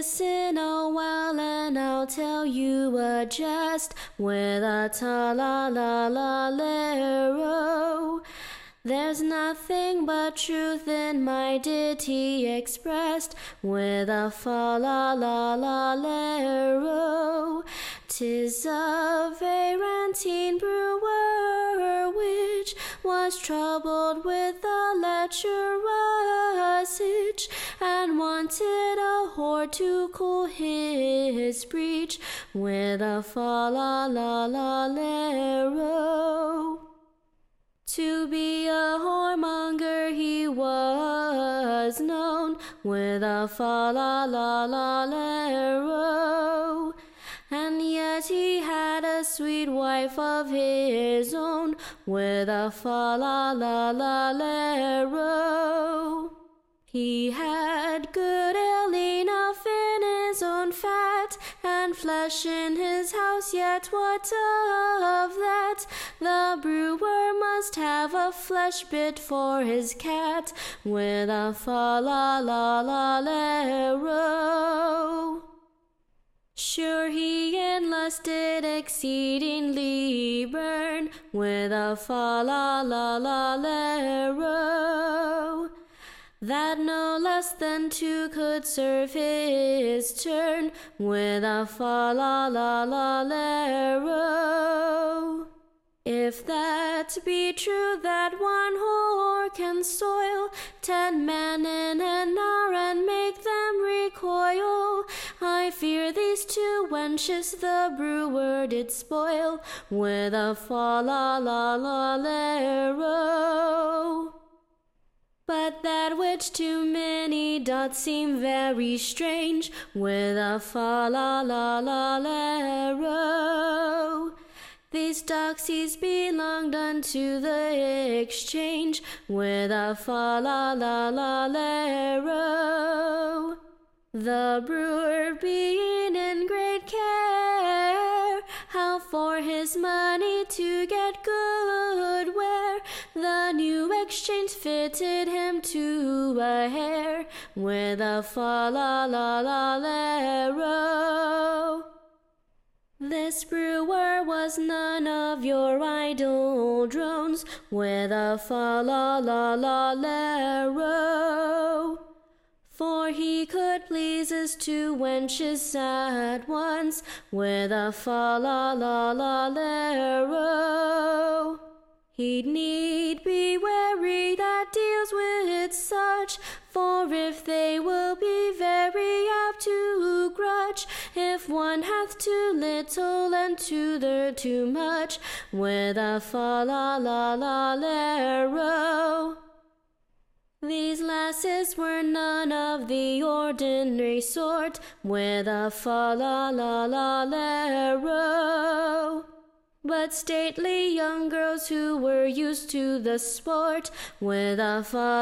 listen a while and I'll tell you a jest with a ta-la-la-la-lero. There's nothing but truth in my ditty expressed with a fa-la-la-la-lero. 'Tis of a ranting brewer which was troubled with a lecherous itch, and wanted a whore to cool his breech with a fa-la-la-la-lero. To be a whoremonger he was known with a fa-la-la-la-lero, and yet he had a sweet wife of his own with a fa-la-la-la-lero. He had good ale enough in his own fat, and flesh in his house, yet what of that? The brewer must have a flesh bit for his cat with a fa-la-la-la-lero. Sure he in lust did exceedingly burn with a fa-la-la-la-lero, that no less than two could serve his turn with a fa-la-la-la-lero. If that be true that one whore can soil 10 men in an hour and make them recoil, I fear these 2 wenches the brewer did spoil with a fa-la-la-la-lero. But that which to many doth seem very strange with a fa-la-la-la-lero, these doxies belonged unto the exchange with a fa-la-la-la-lero. The brewer being in great care how for his money to get good ware, the new exchange fitted him to a hair with a fa-la-la-la-lero. This brewer was none of your idle drones with a fa-la-la-la-lero, for he could please his 2 wenches at once with a fa-la-la-la-lero. He'd need be wary that deals with such, for if they will be very apt to grudge, if one hath too little and t'other too much with a fa-la-la-la-lero. These lasses were none of the ordinary sort with a fa-la-la-la-lero, but stately young girls who were used to the sport with a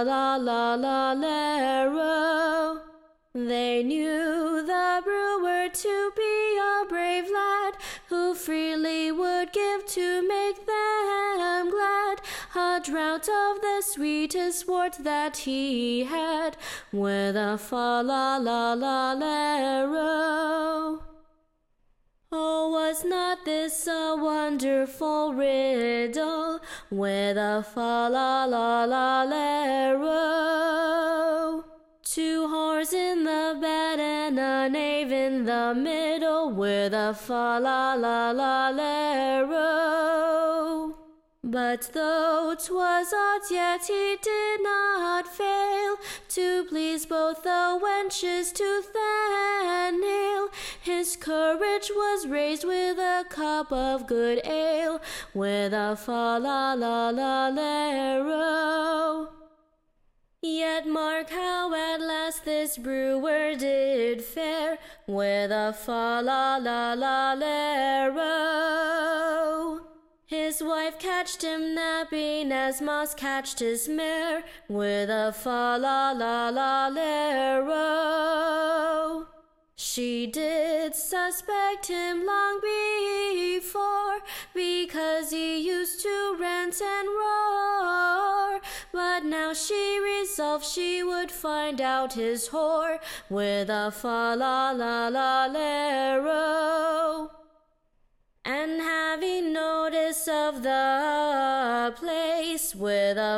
fa-la-la-la-lero. They knew the brewer to be a brave lad, who freely would give to make them glad, a draught of the sweetest wort that he had with a fa-la-la-la-lero. Oh, was not this a wonderful riddle with a fa-la-la-la-lero? 2 whores in the bed and a knave in the middle with a fa-la-la-la-lero. But though 'twas odds, yet he did not fail to please both the wenches tooth and nail. His courage was raised with a cup of good ale with a fa-la-la-la-lero. Yet mark how at last this brewer did fare with a fa-la-la-la-lero. His wife catched him napping as mouse catched his mare with a fa-la-la-la-lero. She did suspect him long before, because he used to rant and roar, but now she resolved she would find out his whore with a fa-la-la-la-lero. And having notice of the place with a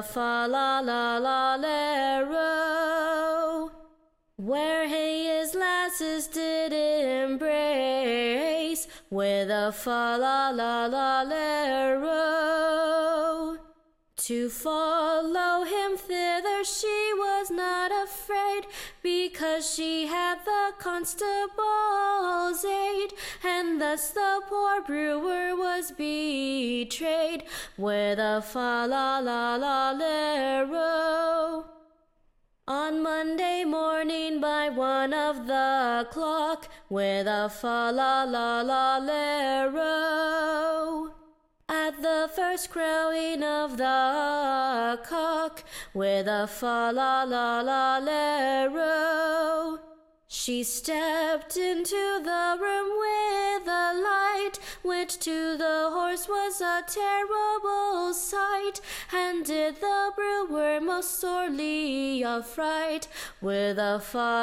fa-la-la-la-lero, where his lasses did embrace with a fa-la-la-la-lero. To follow him thither she was not afraid, because she had the constable's aid, and thus the poor brewer was betrayed with a fa-la-la-la-lero. On Monday morning by 1 of the clock with a fa-la-la-la-lero, at the first crowing of the cock with a fa-la-la-la-lero, she stepped into the room with a light, which to the horse was a terrible sight, and did the brewer most sorely affright with a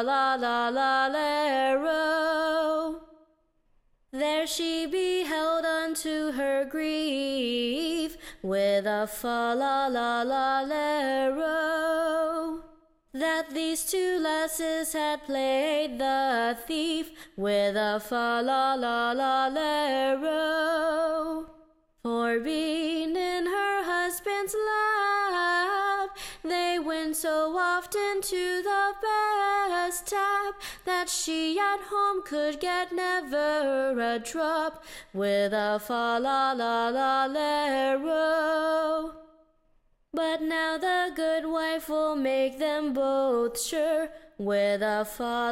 fa-la-la-la-lero. There she beheld unto her grief with a fa-la-la-la-lero, that these two lasses had played the thief with a fa-la-la-la-lero. For being in her husband's lap, they went so often to the best tap, that she at home could get never a drop with a fa-la-la-la-lero. But now the good wife will make them both sure with a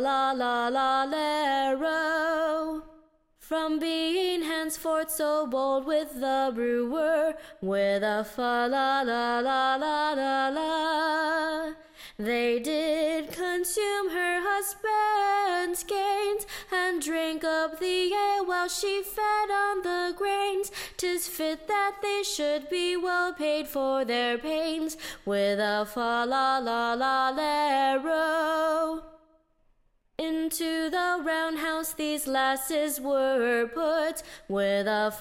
fa-la-la-la-lero, from being henceforth so bold with the brewer with a fa-la-la-la-la-la-la. They did consume her husband's gains, and drank up the ale while she fed on the grains. 'Tis fit that they should be well paid for their pains with a fa-la-la-la-lero. Into the roundhouse these lasses were put with a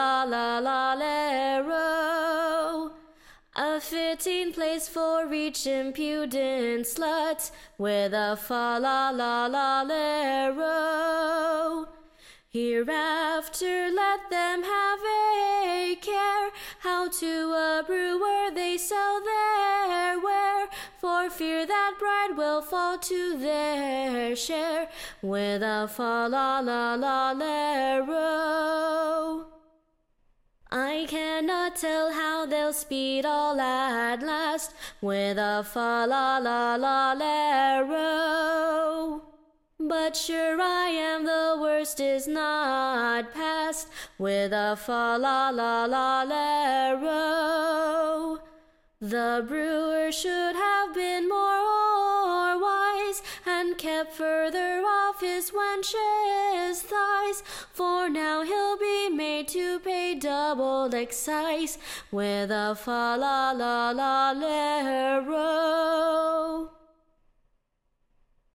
fa-la-la-la-lero, a fitting place for each impudent slut with a fa-la-la-la-lero. Hereafter let them have a care how to a brewer they sell their ware, for fear that bride will fall to their share with a fa-la-la-la-lero. I cannot tell how they'll speed all at last with a fa-la-la-la-lero, but sure I am the worst is not past with a fa-la-la-la-lero. The brewer should have been more wise, and kept further off his wench's thighs, for now he'll be made to pay double excise with a fa-la-la-la-lero.